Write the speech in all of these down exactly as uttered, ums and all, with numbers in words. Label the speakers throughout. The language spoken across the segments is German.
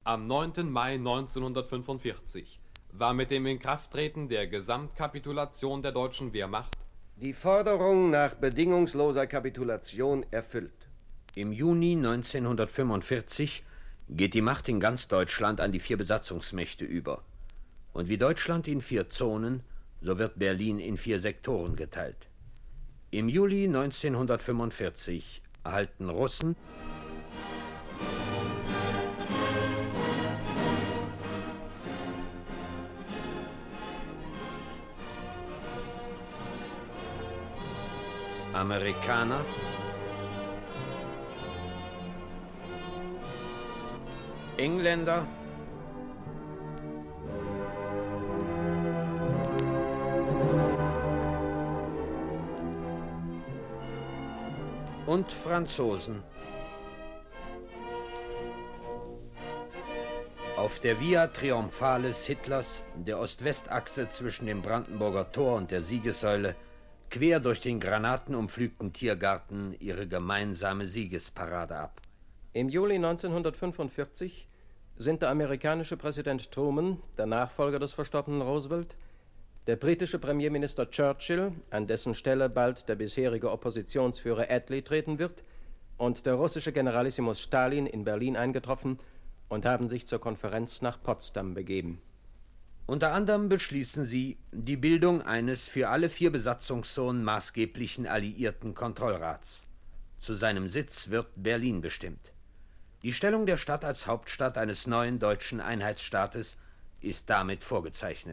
Speaker 1: am neunten Mai neunzehnhundertfünfundvierzig war mit dem Inkrafttreten der Gesamtkapitulation der deutschen Wehrmacht
Speaker 2: die Forderung nach bedingungsloser Kapitulation erfüllt.
Speaker 3: Im Juni neunzehnhundertfünfundvierzig geht die Macht in ganz Deutschland an die vier Besatzungsmächte über. Und wie Deutschland in vier Zonen, so wird Berlin in vier Sektoren geteilt. Im Juli neunzehnhundertfünfundvierzig erhalten Russen, Amerikaner, Engländer, und Franzosen. Auf der Via Triumphalis Hitlers, der Ost-West-Achse zwischen dem Brandenburger Tor und der Siegessäule, quer durch den granatenumpflügten Tiergarten ihre gemeinsame Siegesparade ab.
Speaker 4: Im Juli neunzehnhundertfünfundvierzig sind der amerikanische Präsident Truman, der Nachfolger des verstorbenen Roosevelt, der britische Premierminister Churchill, an dessen Stelle bald der bisherige Oppositionsführer Attlee treten wird, und der russische Generalissimus Stalin in Berlin eingetroffen und haben sich zur Konferenz nach Potsdam begeben.
Speaker 3: Unter anderem beschließen sie die Bildung eines für alle vier Besatzungszonen maßgeblichen alliierten Kontrollrats. Zu seinem Sitz wird Berlin bestimmt. Die Stellung der Stadt als Hauptstadt eines neuen deutschen Einheitsstaates ist damit vorgezeichnet.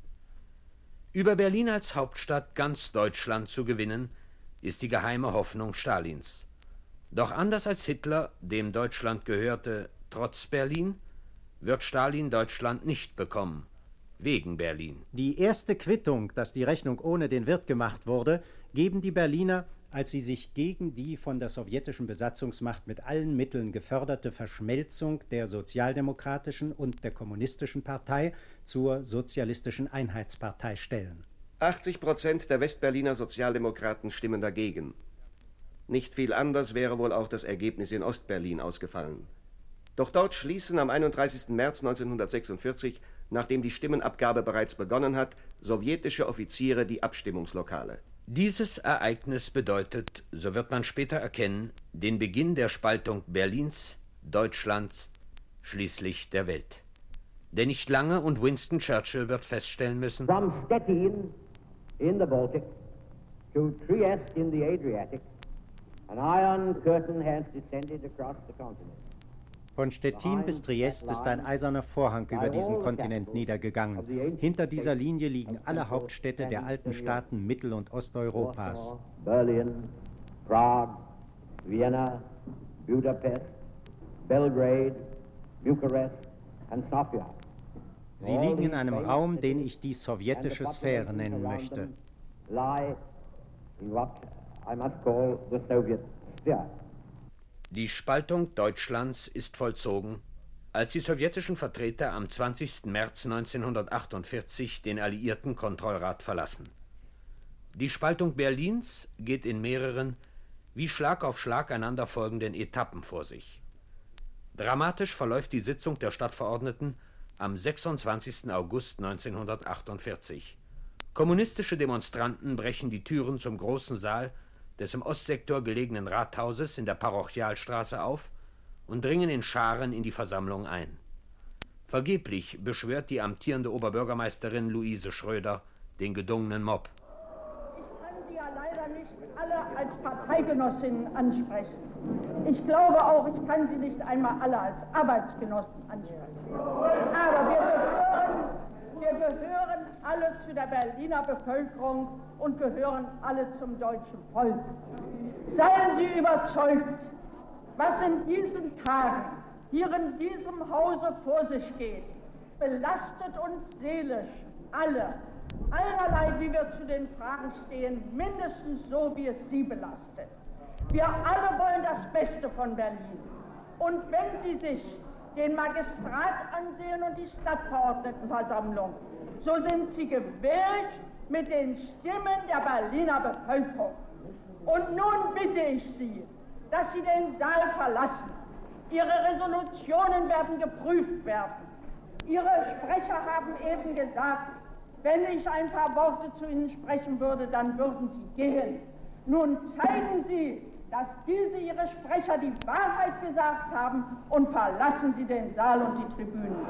Speaker 3: Über Berlin als Hauptstadt ganz Deutschland zu gewinnen, ist die geheime Hoffnung Stalins. Doch anders als Hitler, dem Deutschland gehörte, trotz Berlin, wird Stalin Deutschland nicht bekommen, wegen Berlin.
Speaker 5: Die erste Quittung, dass die Rechnung ohne den Wirt gemacht wurde, geben die Berliner, als sie sich gegen die von der sowjetischen Besatzungsmacht mit allen Mitteln geförderte Verschmelzung der sozialdemokratischen und der kommunistischen Partei zur sozialistischen Einheitspartei stellen.
Speaker 2: achtzig Prozent der Westberliner Sozialdemokraten stimmen dagegen. Nicht viel anders wäre wohl auch das Ergebnis in Ostberlin ausgefallen. Doch dort schließen am einunddreißigsten März neunzehnhundertsechsundvierzig, nachdem die Stimmenabgabe bereits begonnen hat, sowjetische Offiziere die Abstimmungslokale.
Speaker 3: Dieses Ereignis bedeutet, so wird man später erkennen, den Beginn der Spaltung Berlins, Deutschlands, schließlich der Welt. Denn nicht lange und Winston Churchill wird feststellen müssen:
Speaker 6: From Stettin in the Baltic to Trieste in the Adriatic, an iron curtain has descended across the continent.
Speaker 5: Von Stettin bis Triest ist ein eiserner Vorhang über diesen Kontinent niedergegangen. Hinter dieser Linie liegen alle Hauptstädte der alten Staaten Mittel- und Osteuropas.
Speaker 6: Berlin, Prague, Vienna, Budapest, Belgrade, Bukarest und Sofia.
Speaker 5: Sie liegen in einem Raum, den ich die sowjetische Sphäre nennen möchte.
Speaker 6: Lie in what I must call the Soviet sphere.
Speaker 3: Die Spaltung Deutschlands ist vollzogen, als die sowjetischen Vertreter am zwanzigsten März neunzehnhundertachtundvierzig den alliierten Kontrollrat verlassen. Die Spaltung Berlins geht in mehreren, wie Schlag auf Schlag einander folgenden Etappen vor sich. Dramatisch verläuft die Sitzung der Stadtverordneten am sechsundzwanzigsten August neunzehnhundertachtundvierzig. Kommunistische Demonstranten brechen die Türen zum großen Saal des im Ostsektor gelegenen Rathauses in der Parochialstraße auf und dringen in Scharen in die Versammlung ein. Vergeblich beschwört die amtierende Oberbürgermeisterin Luise Schröder den gedungenen Mob.
Speaker 7: Ich kann Sie ja leider nicht alle als Parteigenossinnen ansprechen. Ich glaube auch, ich kann Sie nicht einmal alle als Arbeitsgenossen ansprechen. Aber wir gehören, wir gehören alle zu der Berliner Bevölkerung und gehören alle zum deutschen Volk. Seien Sie überzeugt, was in diesen Tagen hier in diesem Hause vor sich geht, belastet uns seelisch alle, einerlei, wie wir zu den Fragen stehen, mindestens so, wie es Sie belastet. Wir alle wollen das Beste von Berlin. Und wenn Sie sich den Magistrat ansehen und die Stadtverordnetenversammlung, so sind Sie gewählt mit den Stimmen der Berliner Bevölkerung. Und nun bitte ich Sie, dass Sie den Saal verlassen, Ihre Resolutionen werden geprüft werden. Ihre Sprecher haben eben gesagt, wenn ich ein paar Worte zu Ihnen sprechen würde, dann würden Sie gehen. Nun zeigen Sie, dass diese Ihre Sprecher die Wahrheit gesagt haben und verlassen Sie den Saal und die Tribünen.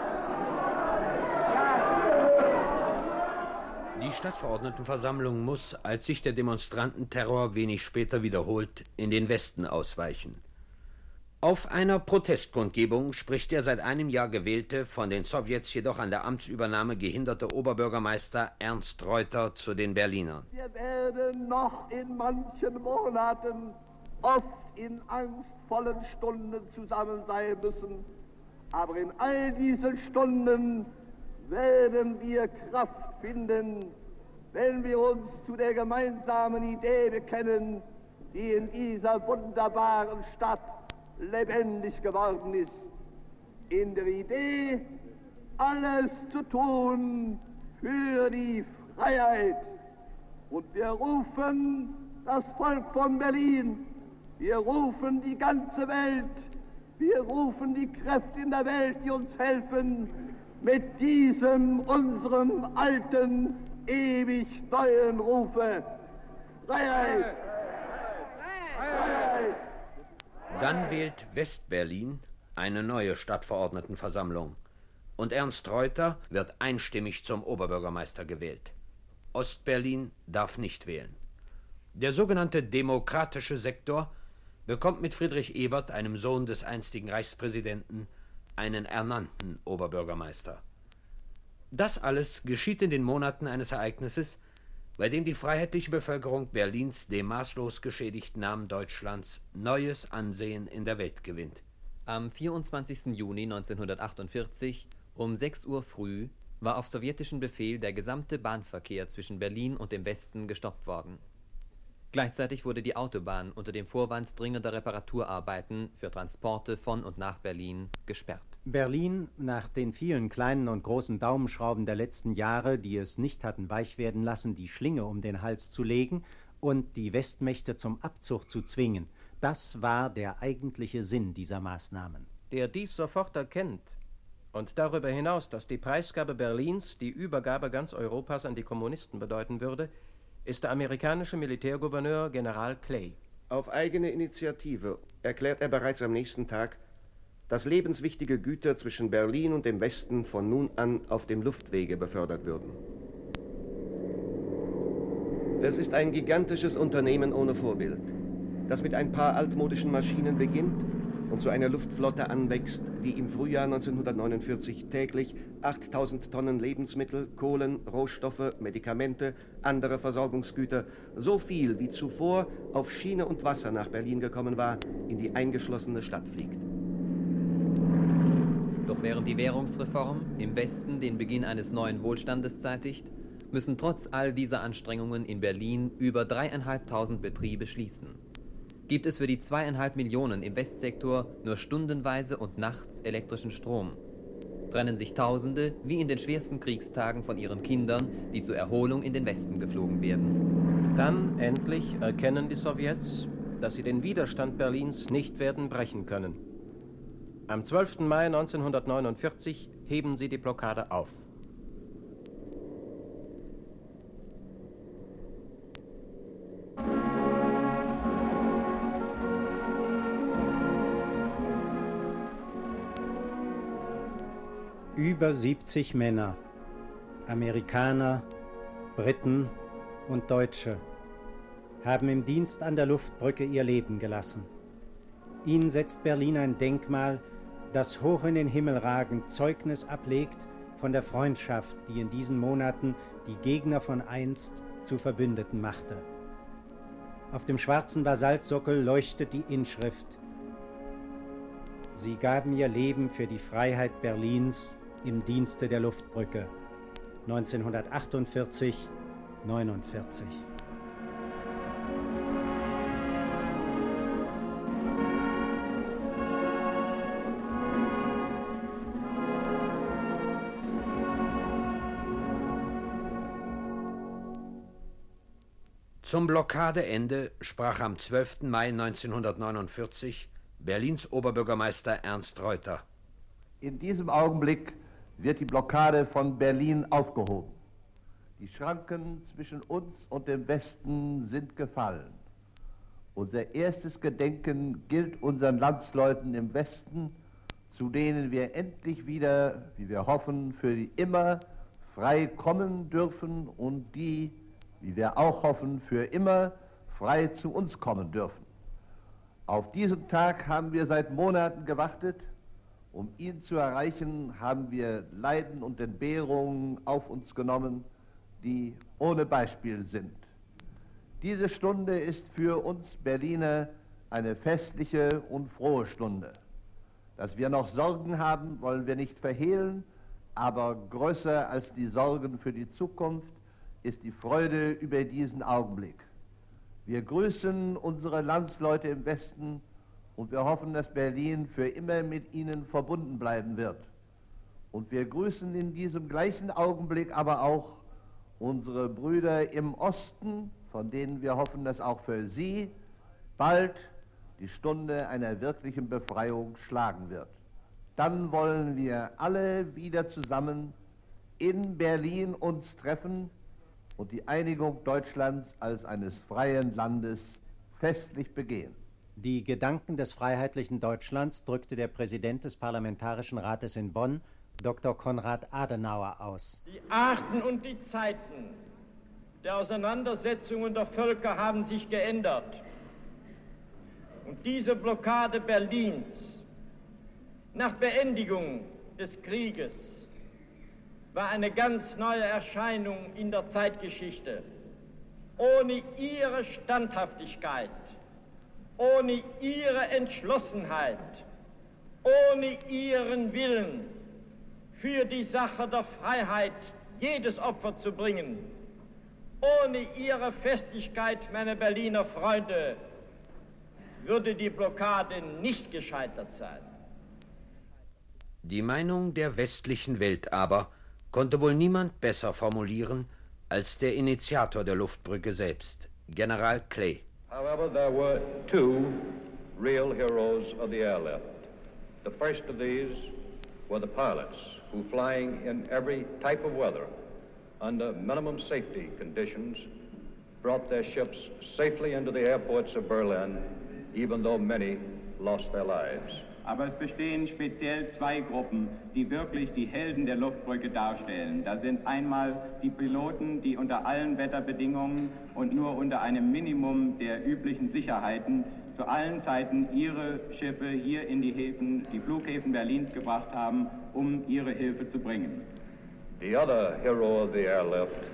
Speaker 3: Die Stadtverordnetenversammlung muss, als sich der Demonstrantenterror wenig später wiederholt, in den Westen ausweichen. Auf einer Protestkundgebung spricht der seit einem Jahr gewählte, von den Sowjets jedoch an der Amtsübernahme gehinderte Oberbürgermeister Ernst Reuter zu den Berlinern.
Speaker 8: Wir werden noch in manchen Monaten oft in angstvollen Stunden zusammen sein müssen, aber in all diesen Stunden werden wir Kraft finden, wenn wir uns zu der gemeinsamen Idee bekennen, die in dieser wunderbaren Stadt lebendig geworden ist. In der Idee, alles zu tun für die Freiheit. Und wir rufen das Volk von Berlin, wir rufen die ganze Welt, wir rufen die Kräfte in der Welt, die uns helfen, mit diesem, unserem alten, ewig neuen Rufe. Freiheit! Freiheit!
Speaker 3: Dann wählt Westberlin eine neue Stadtverordnetenversammlung und Ernst Reuter wird einstimmig zum Oberbürgermeister gewählt. Ostberlin darf nicht wählen. Der sogenannte demokratische Sektor bekommt mit Friedrich Ebert, einem Sohn des einstigen Reichspräsidenten, einen ernannten Oberbürgermeister. Das alles geschieht in den Monaten eines Ereignisses, bei dem die freiheitliche Bevölkerung Berlins dem maßlos geschädigten Namen Deutschlands neues Ansehen in der Welt gewinnt.
Speaker 9: Am vierundzwanzigsten Juni neunzehnhundertachtundvierzig um sechs Uhr früh war auf sowjetischen Befehl der gesamte Bahnverkehr zwischen Berlin und dem Westen gestoppt worden. Gleichzeitig wurde die Autobahn unter dem Vorwand dringender Reparaturarbeiten für Transporte von und nach Berlin gesperrt.
Speaker 5: Berlin, nach den vielen kleinen und großen Daumenschrauben der letzten Jahre, die es nicht hatten weich werden lassen, die Schlinge um den Hals zu legen und die Westmächte zum Abzug zu zwingen, das war der eigentliche Sinn dieser Maßnahmen.
Speaker 4: Der dies sofort erkennt und darüber hinaus, dass die Preisgabe Berlins die Übergabe ganz Europas an die Kommunisten bedeuten würde, ist der amerikanische Militärgouverneur General Clay.
Speaker 2: Auf eigene Initiative erklärt er bereits am nächsten Tag, dass lebenswichtige Güter zwischen Berlin und dem Westen von nun an auf dem Luftwege befördert würden. Das ist ein gigantisches Unternehmen ohne Vorbild, das mit ein paar altmodischen Maschinen beginnt und zu einer Luftflotte anwächst, die im Frühjahr neunzehnhundertneunundvierzig täglich achttausend Tonnen Lebensmittel, Kohlen, Rohstoffe, Medikamente, andere Versorgungsgüter, so viel wie zuvor auf Schiene und Wasser nach Berlin gekommen war, in die eingeschlossene Stadt fliegt.
Speaker 9: Doch während die Währungsreform im Westen den Beginn eines neuen Wohlstandes zeitigt, müssen trotz all dieser Anstrengungen in Berlin über dreieinhalbtausend Betriebe schließen. Gibt es für die zweieinhalb Millionen im Westsektor nur stundenweise und nachts elektrischen Strom, trennen sich Tausende wie in den schwersten Kriegstagen von ihren Kindern, die zur Erholung in den Westen geflogen werden.
Speaker 4: Dann endlich erkennen die Sowjets, dass sie den Widerstand Berlins nicht werden brechen können. Am zwölften Mai neunzehnhundertneunundvierzig heben sie die Blockade auf.
Speaker 5: Über siebzig Männer, Amerikaner, Briten und Deutsche, haben im Dienst an der Luftbrücke ihr Leben gelassen. Ihnen setzt Berlin ein Denkmal, das hoch in den Himmel ragend Zeugnis ablegt von der Freundschaft, die in diesen Monaten die Gegner von einst zu Verbündeten machte. Auf dem schwarzen Basaltsockel leuchtet die Inschrift: Sie gaben ihr Leben für die Freiheit Berlins im Dienste der Luftbrücke. neunzehnhundertachtundvierzig neunundvierzig.
Speaker 3: Zum Blockadeende sprach am zwölften Mai neunzehnhundertneunundvierzig Berlins Oberbürgermeister Ernst Reuter.
Speaker 10: In diesem Augenblick wird die Blockade von Berlin aufgehoben. Die Schranken zwischen uns und dem Westen sind gefallen. Unser erstes Gedenken gilt unseren Landsleuten im Westen, zu denen wir endlich wieder, wie wir hoffen, für die immer frei kommen dürfen und die, wie wir auch hoffen, für immer frei zu uns kommen dürfen. Auf diesen Tag haben wir seit Monaten gewartet. Um ihn zu erreichen, haben wir Leiden und Entbehrungen auf uns genommen, die ohne Beispiel sind. Diese Stunde ist für uns Berliner eine festliche und frohe Stunde. Dass wir noch Sorgen haben, wollen wir nicht verhehlen, aber größer als die Sorgen für die Zukunft ist die Freude über diesen Augenblick. Wir grüßen unsere Landsleute im Westen und wir hoffen, dass Berlin für immer mit ihnen verbunden bleiben wird. Und wir grüßen in diesem gleichen Augenblick aber auch unsere Brüder im Osten, von denen wir hoffen, dass auch für sie bald die Stunde einer wirklichen Befreiung schlagen wird. Dann wollen wir alle wieder zusammen in Berlin uns treffen und die Einigung Deutschlands als eines freien Landes festlich begehen.
Speaker 5: Die Gedanken des freiheitlichen Deutschlands drückte der Präsident des Parlamentarischen Rates in Bonn, Doktor Konrad Adenauer, aus.
Speaker 11: Die Arten und die Zeiten der Auseinandersetzungen der Völker haben sich geändert. Und diese Blockade Berlins nach Beendigung des Krieges war eine ganz neue Erscheinung in der Zeitgeschichte. Ohne ihre Standhaftigkeit, ohne ihre Entschlossenheit, ohne ihren Willen, für die Sache der Freiheit jedes Opfer zu bringen, ohne ihre Festigkeit, meine Berliner Freunde, würde die Blockade nicht gescheitert sein.
Speaker 3: Die Meinung der westlichen Welt aber konnte wohl niemand besser formulieren als der Initiator der Luftbrücke selbst, General Clay.
Speaker 12: However, there were two real heroes of the airlift. The first of these were the pilots who, flying in every type of weather under minimum safety conditions, brought their ships safely into the airports of Berlin, even though many lost their lives.
Speaker 13: Aber es bestehen speziell zwei Gruppen, die wirklich die Helden der Luftbrücke darstellen. Da sind einmal die Piloten, die unter allen Wetterbedingungen und nur unter einem Minimum der üblichen Sicherheiten zu allen Zeiten ihre Schiffe hier in die Häfen, die Flughäfen Berlins gebracht haben, um ihre Hilfe zu bringen.
Speaker 12: The other hero of the airlift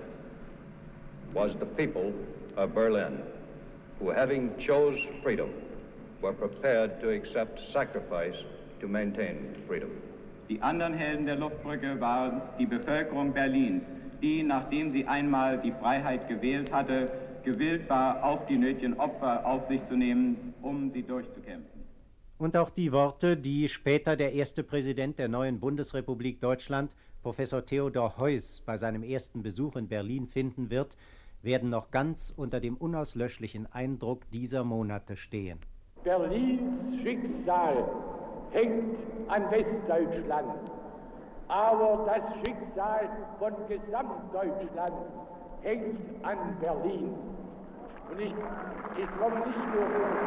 Speaker 12: was the people of Berlin, who, having chose freedom, were prepared to accept sacrifice to maintain freedom.
Speaker 13: Die anderen Helden der Luftbrücke waren die Bevölkerung Berlins, die, nachdem sie einmal die Freiheit gewählt hatte, gewillt war, auch die nötigen Opfer auf sich zu nehmen, um sie durchzukämpfen.
Speaker 5: Und auch die Worte, die später der erste Präsident der neuen Bundesrepublik Deutschland, Professor Theodor Heuss, bei seinem ersten Besuch in Berlin finden wird, werden noch ganz unter dem unauslöschlichen Eindruck dieser Monate stehen.
Speaker 14: Berlins Schicksal hängt an Westdeutschland, aber das Schicksal von Gesamtdeutschland hängt an Berlin. Und ich, ich komme nicht nur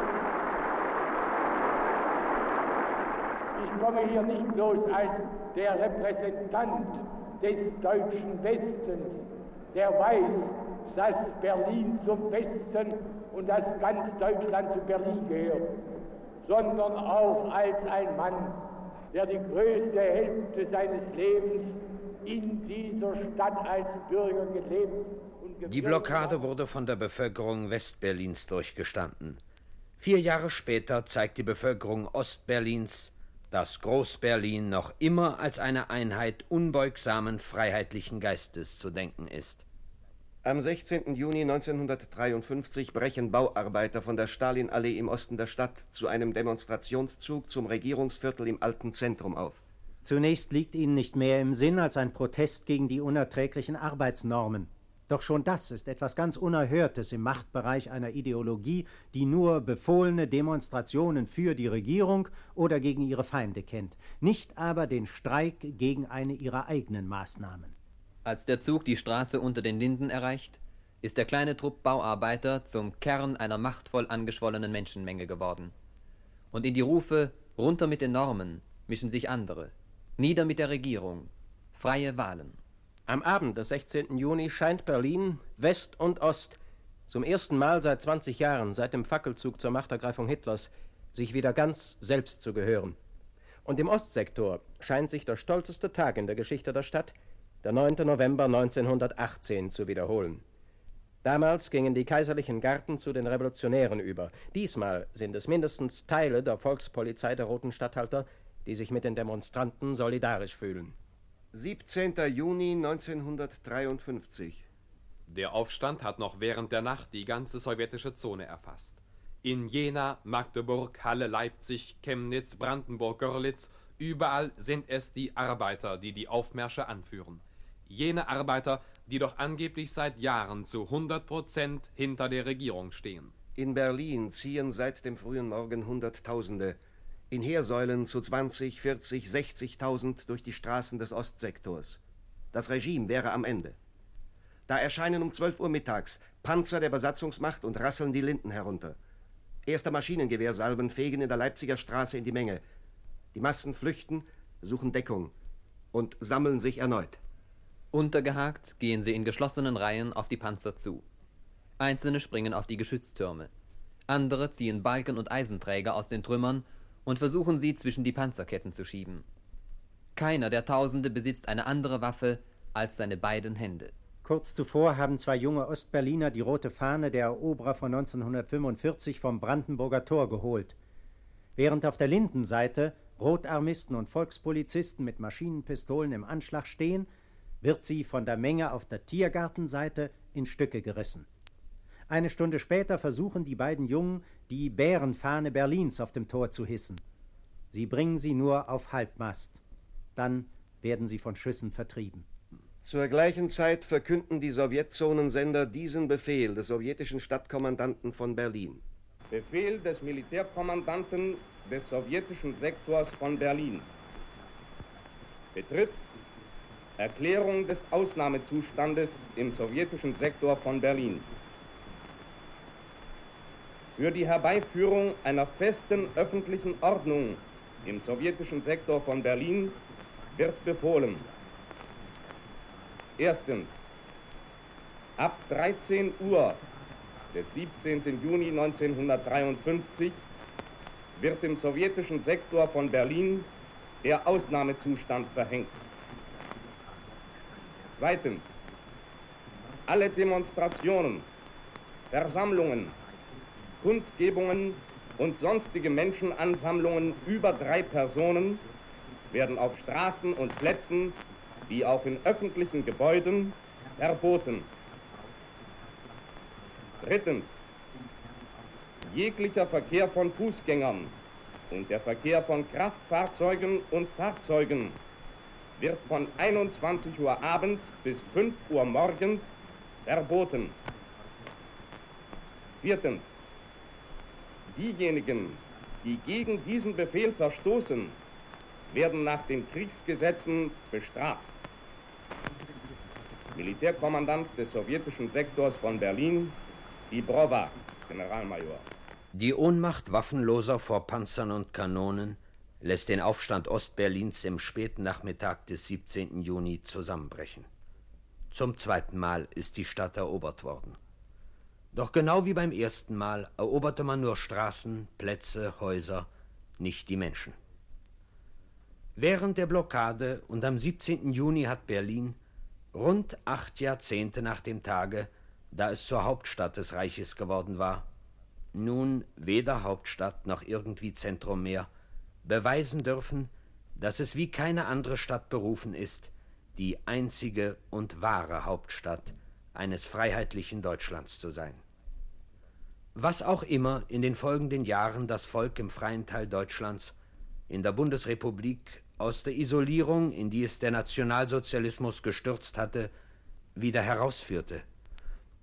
Speaker 14: ich komme hier nicht bloß als der Repräsentant des deutschen Westens, der weiß, dass Berlin zum Westen und dass ganz Deutschland zu Berlin gehört, sondern auch als ein Mann, der die größte Hälfte seines Lebens in dieser Stadt als Bürger gelebt und gewirkt.
Speaker 3: Die Blockade wurde von der Bevölkerung Westberlins durchgestanden. Vier Jahre später zeigt die Bevölkerung Ostberlins, dass Groß-Berlin noch immer als eine Einheit unbeugsamen freiheitlichen Geistes zu denken ist.
Speaker 2: Am sechzehnten Juni neunzehnhundertdreiundfünfzig brechen Bauarbeiter von der Stalinallee im Osten der Stadt zu einem Demonstrationszug zum Regierungsviertel im alten Zentrum auf.
Speaker 5: Zunächst liegt ihnen nicht mehr im Sinn als ein Protest gegen die unerträglichen Arbeitsnormen. Doch schon das ist etwas ganz Unerhörtes im Machtbereich einer Ideologie, die nur befohlene Demonstrationen für die Regierung oder gegen ihre Feinde kennt, nicht aber den Streik gegen eine ihrer eigenen Maßnahmen.
Speaker 9: Als der Zug die Straße unter den Linden erreicht, ist der kleine Trupp Bauarbeiter zum Kern einer machtvoll angeschwollenen Menschenmenge geworden. Und in die Rufe »Runter mit den Normen« mischen sich andere. Nieder mit der Regierung. Freie Wahlen.
Speaker 4: Am Abend des sechzehnten Juni scheint Berlin, West und Ost, zum ersten Mal seit zwanzig Jahren, seit dem Fackelzug zur Machtergreifung Hitlers, sich wieder ganz selbst zu gehören. Und im Ostsektor scheint sich der stolzeste Tag in der Geschichte der Stadt, der neunte November neunzehnhundertachtzehn, zu wiederholen. Damals gingen die kaiserlichen Garden zu den Revolutionären über. Diesmal sind es mindestens Teile der Volkspolizei der Roten Statthalter, die sich mit den Demonstranten solidarisch fühlen.
Speaker 2: siebzehnten Juni neunzehnhundertdreiundfünfzig.
Speaker 1: Der Aufstand hat noch während der Nacht die ganze sowjetische Zone erfasst. In Jena, Magdeburg, Halle, Leipzig, Chemnitz, Brandenburg, Görlitz, überall sind es die Arbeiter, die die Aufmärsche anführen. Jene Arbeiter, die doch angeblich seit Jahren zu hundert Prozent hinter der Regierung stehen.
Speaker 2: In Berlin ziehen seit dem frühen Morgen Hunderttausende in Heersäulen zu zwanzig, vierzig, sechzigtausend durch die Straßen des Ostsektors. Das Regime wäre am Ende. Da erscheinen um zwölf Uhr mittags Panzer der Besatzungsmacht und rasseln die Linden herunter. Erste Maschinengewehrsalven fegen in der Leipziger Straße in die Menge. Die Massen flüchten, suchen Deckung und sammeln sich erneut.
Speaker 9: Untergehakt gehen sie in geschlossenen Reihen auf die Panzer zu. Einzelne springen auf die Geschütztürme. Andere ziehen Balken und Eisenträger aus den Trümmern und versuchen sie zwischen die Panzerketten zu schieben. Keiner der Tausende besitzt eine andere Waffe als seine beiden Hände.
Speaker 5: Kurz zuvor haben zwei junge Ostberliner die rote Fahne der Eroberer von neunzehnhundertfünfundvierzig vom Brandenburger Tor geholt. Während auf der linken Seite Rotarmisten und Volkspolizisten mit Maschinenpistolen im Anschlag stehen, wird sie von der Menge auf der Tiergartenseite in Stücke gerissen. Eine Stunde später versuchen die beiden Jungen, die Bärenfahne Berlins auf dem Tor zu hissen. Sie bringen sie nur auf Halbmast. Dann werden sie von Schüssen vertrieben.
Speaker 2: Zur gleichen Zeit verkünden die Sowjetzonensender diesen Befehl des sowjetischen Stadtkommandanten von Berlin.
Speaker 15: Befehl des Militärkommandanten des sowjetischen Sektors von Berlin. Betrifft Erklärung des Ausnahmezustandes im sowjetischen Sektor von Berlin. Für die Herbeiführung einer festen öffentlichen Ordnung im sowjetischen Sektor von Berlin wird befohlen: Erstens, ab dreizehn Uhr des siebzehnten Juni neunzehnhundertdreiundfünfzig wird im sowjetischen Sektor von Berlin der Ausnahmezustand verhängt. Zweitens, alle Demonstrationen, Versammlungen, Kundgebungen und sonstige Menschenansammlungen über drei Personen werden auf Straßen und Plätzen wie auch in öffentlichen Gebäuden verboten. Drittens, jeglicher Verkehr von Fußgängern und der Verkehr von Kraftfahrzeugen und Fahrzeugen wird von einundzwanzig Uhr abends bis fünf Uhr morgens verboten. Viertens, diejenigen, die gegen diesen Befehl verstoßen, werden nach den Kriegsgesetzen bestraft. Militärkommandant des sowjetischen Sektors von Berlin, Dibrowa, Generalmajor.
Speaker 3: Die Ohnmacht Waffenloser vor Panzern und Kanonen lässt den Aufstand Ostberlins im späten Nachmittag des siebzehnten Juni zusammenbrechen. Zum zweiten Mal ist die Stadt erobert worden. Doch genau wie beim ersten Mal eroberte man nur Straßen, Plätze, Häuser, nicht die Menschen. Während der Blockade und am siebzehnten Juni hat Berlin, rund acht Jahrzehnte nach dem Tage, da es zur Hauptstadt des Reiches geworden war, nun weder Hauptstadt noch irgendwie Zentrum mehr, beweisen dürfen, dass es wie keine andere Stadt berufen ist, die einzige und wahre Hauptstadt eines freiheitlichen Deutschlands zu sein. Was auch immer in den folgenden Jahren das Volk im freien Teil Deutschlands, in der Bundesrepublik, aus der Isolierung, in die es der Nationalsozialismus gestürzt hatte, wieder herausführte,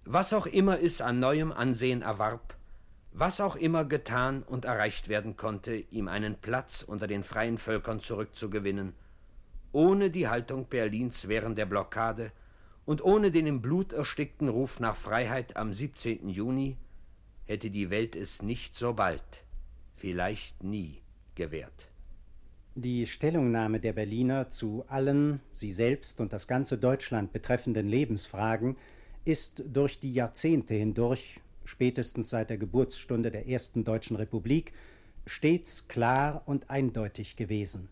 Speaker 3: Was auch immer es an neuem Ansehen erwarb, was auch immer getan und erreicht werden konnte, ihm einen Platz unter den freien Völkern zurückzugewinnen, ohne die Haltung Berlins während der Blockade und ohne den im Blut erstickten Ruf nach Freiheit am siebzehnten Juni, hätte die Welt es nicht so bald, vielleicht nie, gewährt.
Speaker 5: Die Stellungnahme der Berliner zu allen, sie selbst und das ganze Deutschland betreffenden Lebensfragen ist durch die Jahrzehnte hindurch, spätestens seit der Geburtsstunde der ersten Deutschen Republik, stets klar und eindeutig gewesen.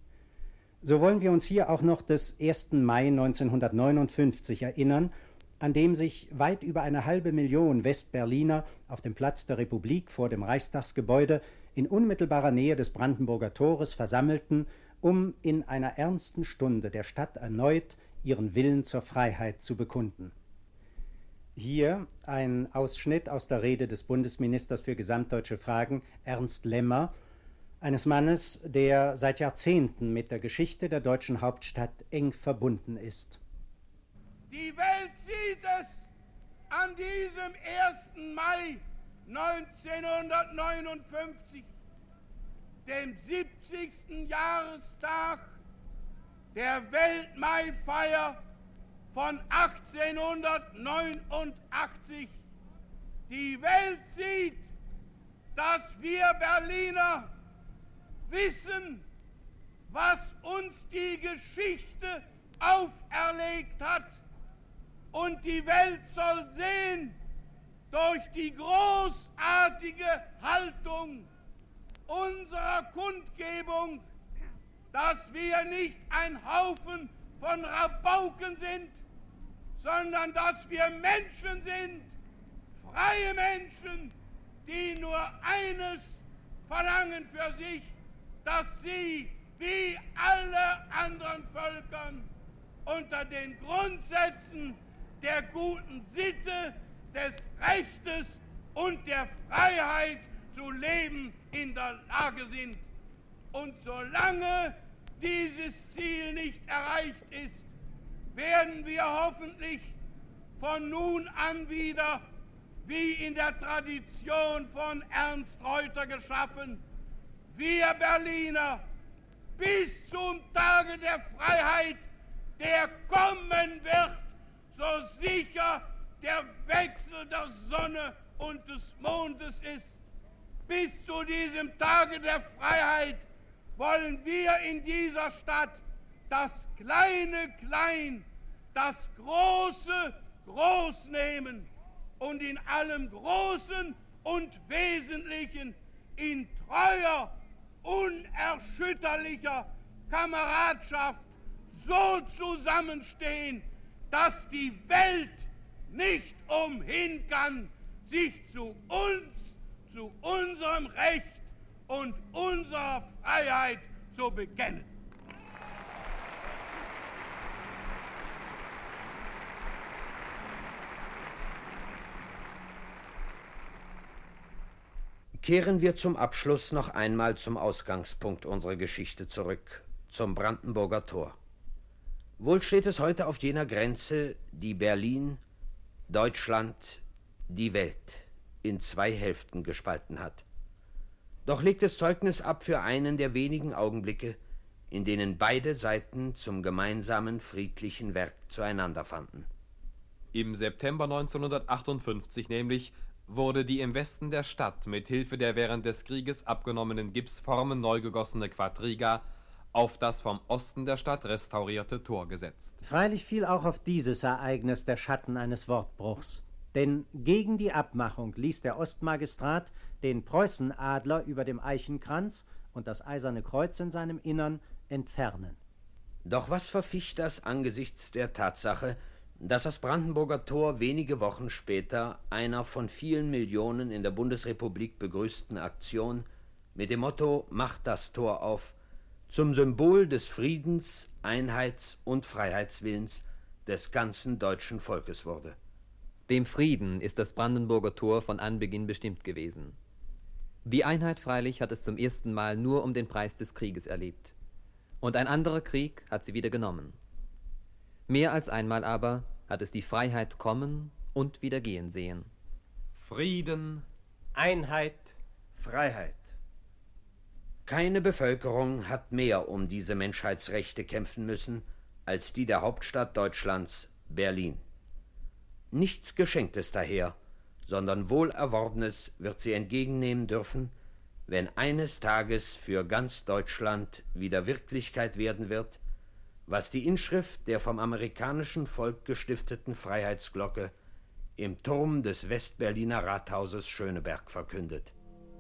Speaker 5: So wollen wir uns hier auch noch des ersten Mai neunzehnhundertneunundfünfzig erinnern, an dem sich weit über eine halbe Million Westberliner auf dem Platz der Republik vor dem Reichstagsgebäude in unmittelbarer Nähe des Brandenburger Tores versammelten, um in einer ernsten Stunde der Stadt erneut ihren Willen zur Freiheit zu bekunden. Hier ein Ausschnitt aus der Rede des Bundesministers für gesamtdeutsche Fragen, Ernst Lemmer, eines Mannes, der seit Jahrzehnten mit der Geschichte der deutschen Hauptstadt eng verbunden ist.
Speaker 14: Die Welt sieht es an diesem ersten Mai neunzehnhundertneunundfünfzig, dem siebzigsten Jahrestag der Weltmaifeier von achtzehnhundertneunundachtzig. Die Welt sieht, dass wir Berliner wissen, was uns die Geschichte auferlegt hat. Und die Welt soll sehen, durch die großartige Haltung unserer Kundgebung, dass wir nicht ein Haufen von Rabauken sind, sondern dass wir Menschen sind, freie Menschen, die nur eines verlangen für sich, dass sie wie alle anderen Völkern unter den Grundsätzen der guten Sitte, des Rechtes und der Freiheit zu leben in der Lage sind. Und solange dieses Ziel nicht erreicht ist, werden wir hoffentlich von nun an wieder, wie in der Tradition von Ernst Reuter geschaffen, wir Berliner bis zum Tage der Freiheit, der kommen wird, so sicher der Wechsel der Sonne und des Mondes ist. Bis zu diesem Tage der Freiheit wollen wir in dieser Stadt das Kleine klein, das Große groß nehmen und in allem Großen und Wesentlichen in treuer, unerschütterlicher Kameradschaft so zusammenstehen, dass die Welt nicht umhin kann, sich zu uns, zu unserem Recht und unserer Freiheit zu bekennen.
Speaker 3: Kehren wir zum Abschluss noch einmal zum Ausgangspunkt unserer Geschichte zurück, zum Brandenburger Tor. Wohl steht es heute auf jener Grenze, die Berlin, Deutschland, die Welt in zwei Hälften gespalten hat. Doch legt es Zeugnis ab für einen der wenigen Augenblicke, in denen beide Seiten zum gemeinsamen friedlichen Werk zueinander fanden.
Speaker 1: Im September neunzehnhundertachtundfünfzig nämlich wurde die im Westen der Stadt mit Hilfe der während des Krieges abgenommenen Gipsformen neu gegossene Quadriga auf das vom Osten der Stadt restaurierte Tor gesetzt.
Speaker 5: Freilich fiel auch auf dieses Ereignis der Schatten eines Wortbruchs. Denn gegen die Abmachung ließ der Ostmagistrat den Preußenadler über dem Eichenkranz und das Eiserne Kreuz in seinem Innern entfernen.
Speaker 3: Doch was verficht das angesichts der Tatsache, dass das Brandenburger Tor wenige Wochen später einer von vielen Millionen in der Bundesrepublik begrüßten Aktion mit dem Motto »Macht das Tor auf« zum Symbol des Friedens, Einheits- und Freiheitswillens des ganzen deutschen Volkes wurde.
Speaker 9: Dem Frieden ist das Brandenburger Tor von Anbeginn bestimmt gewesen. Die Einheit freilich hat es zum ersten Mal nur um den Preis des Krieges erlebt. Und ein anderer Krieg hat sie wieder genommen. Mehr als einmal aber hat es die Freiheit kommen und wieder gehen sehen.
Speaker 1: Frieden,
Speaker 4: Einheit,
Speaker 2: Freiheit.
Speaker 3: Keine Bevölkerung hat mehr um diese Menschheitsrechte kämpfen müssen als die der Hauptstadt Deutschlands, Berlin. Nichts Geschenktes daher, sondern Wohlerworbenes wird sie entgegennehmen dürfen, wenn eines Tages für ganz Deutschland wieder Wirklichkeit werden wird, was die Inschrift der vom amerikanischen Volk gestifteten Freiheitsglocke im Turm des Westberliner Rathauses Schöneberg verkündet.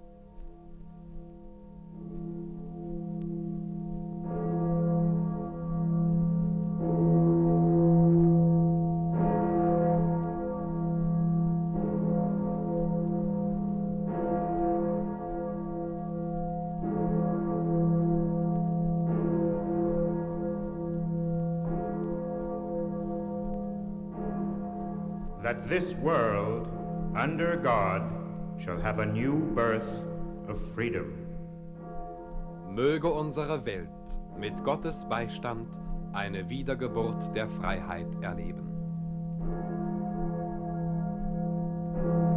Speaker 16: That this world, under God, shall have a new birth of freedom.
Speaker 1: Möge unsere Welt mit Gottes Beistand eine Wiedergeburt der Freiheit erleben.